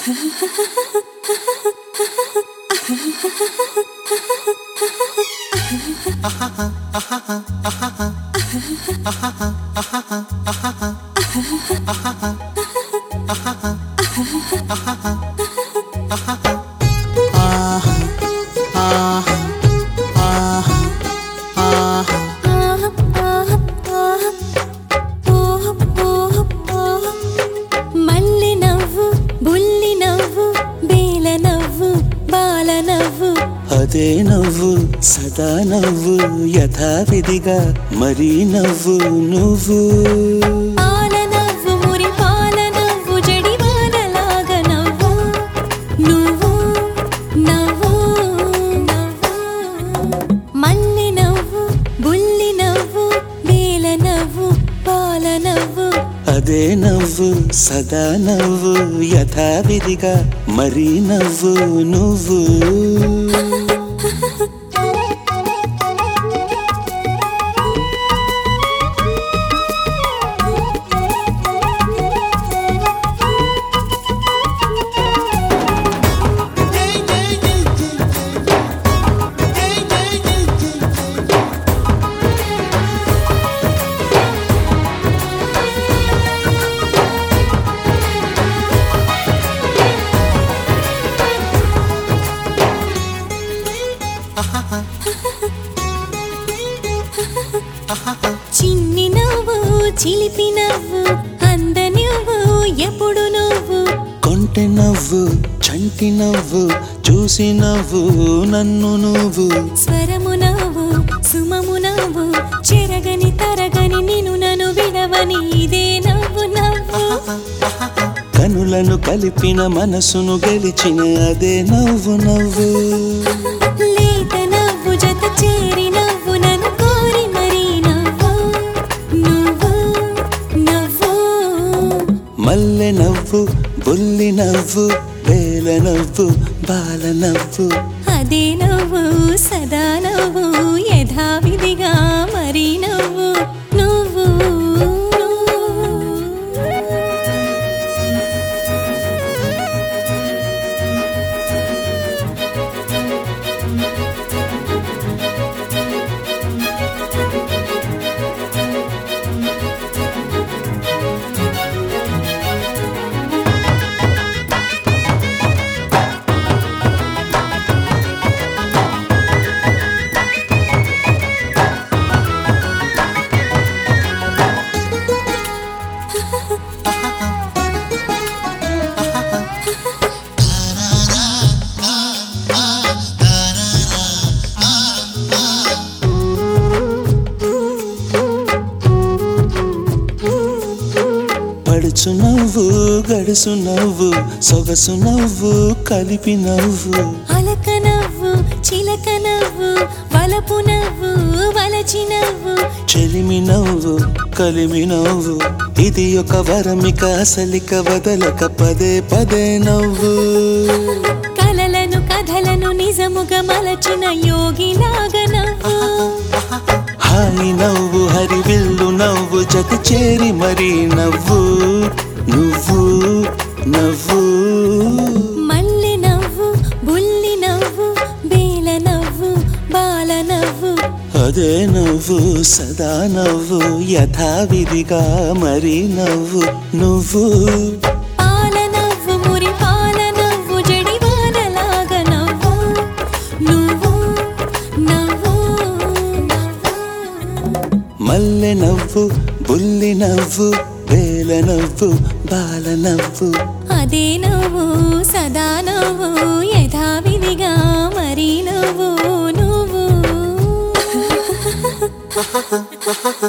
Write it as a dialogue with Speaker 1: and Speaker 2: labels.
Speaker 1: మల్లె నవ్వు బుల్లి నవ్వు బేల నవ్వు బాల నవ్వు
Speaker 2: అదే నవ్వు సదా నవ్వు యథావిధిగా మరీ నవ్వు నువ్వు
Speaker 1: పాల నవ్వు మురి పాల నవ్వు జడివానలాగా నవ్వు నువ్వు నవ్వు మల్లె నవ్వు బుల్లి నవ్వు బేల నవ్వు బాల నవ్వు
Speaker 2: అదే నవ్వు సదా నవ్వు యథావిధిగా మరీ నవ్వు నువ్వు
Speaker 1: చిన్ని నవ్వు చిలిపి నవ్వు అంద నువ్వు ఎప్పుడు నువ్వు
Speaker 2: కొంటె నవ్వు చంటి నవ్వు చూసి నవ్వు నన్ను నువ్వు
Speaker 1: స్వరము నవ్వు సుమము నవ్వు చెరగని తరగని నిన్ను నన్ను విడవని ఇదే నవ్వు నవ్వు
Speaker 2: కనులను కలిపిన మనసును గెలిచిన అదే నవ్వు నవ్వు
Speaker 1: లేత నవ్వు జత చేరి నవ్వు నన్ను కోరి మరీ నవ్వు నువ్వు నవ్వు
Speaker 2: మల్లె నవ్వు బుల్లి నవ్వు బేల నవ్వు బాల నవ్వు
Speaker 1: అదే నవ్వు సదా నవ్వు యథావిధిగా మరీ నవ్వు నువ్వు
Speaker 2: పడుచు నవ్వు గడుసు నవ్వు సొగసు నవ్వు కలిపి నవ్వు
Speaker 1: అలక నవ్వు చిలక నవ్వు వలపు నవ్వు వలచి నవ్వు
Speaker 2: చెలిమి నవ్వు కలిమి నవ్వు ఇది ఒక వరమిక అసలిక వదలక పదే పదే నవ్వు
Speaker 1: కలలను కథలను నిజముగా మలచిన యోగిలాగా నవ్వు
Speaker 2: హాయి నవ్వు హరివిల్లు నవ్వు జత చేరి మరీ నవ్వు నువ్వు నవ్వు
Speaker 1: మల్లె నవ్వు బుల్లి నవ్వు బేల నవ్వు బాల నవ్వు
Speaker 2: అదే నవ్వు సదా నవ్వు యథావిధిగా మరీ నవ్వు నువ్వు
Speaker 1: పాల నవ్వు మురి పాల నవ్వు జడివానలాగా నవ్వు నువ్వు నవ్వు
Speaker 2: మల్లె నవ్వు బుల్లి నవ్వు బేల నవ్వు బాల నవ్వు
Speaker 1: అదే నవ్వు సదా నవ్వు యథావిధిగా మరీ నవ్వు నువ్వు